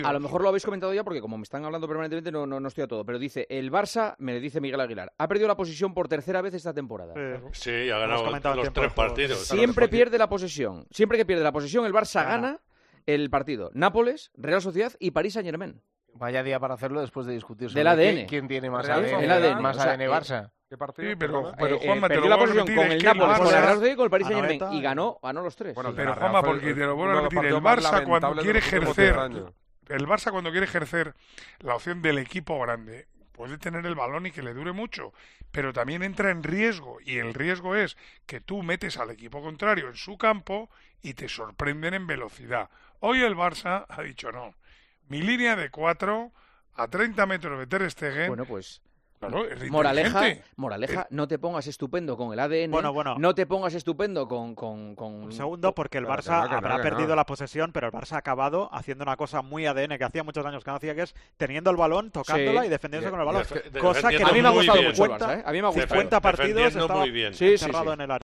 A lo mejor lo habéis comentado ya porque como me están hablando permanentemente no estoy a todo, pero dice, el Barça, me dice Miguel Aguilar, ha perdido la posesión por tercera vez esta temporada. Sí, ha ganado los 3 partidos. Siempre pierde la posesión. Siempre que pierde la posesión, el Barça gana el partido. Nápoles, Real Sociedad y París Saint-Germain. Vaya día para hacerlo después de discutir sobre del ADN. quién tiene más Real ADN, el ADN. más O sea, ADN Barça. ¿Qué partido? Sí, pero Juanma, te perdió lo la voy a posesión repetir. con Es el que Nápoles, con el Real Barça... Sociedad y con el París Saint-Germain. Anoeta. Y ganó los 3. Bueno, Pero la Juanma, fue porque te lo vuelvo uno a de los repetir, el partidos más Barça cuando lamentables quiere de los últimos ejercer... 10 años. El Barça cuando quiere ejercer la opción del equipo grande puede tener el balón y que le dure mucho, pero también entra en riesgo, y el riesgo es que tú metes al equipo contrario en su campo y te sorprenden en velocidad. Hoy el Barça ha dicho no, mi línea de 4 a 30 metros de Ter Stegen... Bueno, pues... Claro, es Moraleja, no te pongas estupendo con el ADN, Bueno. no te pongas estupendo con... Un segundo, porque el Pero Barça que no, habrá perdido la posesión, pero el Barça ha acabado haciendo una cosa muy ADN que hacía muchos años que no hacía, que es teniendo el balón, tocándola y defendiéndose con el balón. Cosa que a mí me ha gustado mucho el 50, Barça, ¿eh? A mí me ha gustado. 50 partidos Defendiendo estaba muy bien. Sí, encerrado en el área.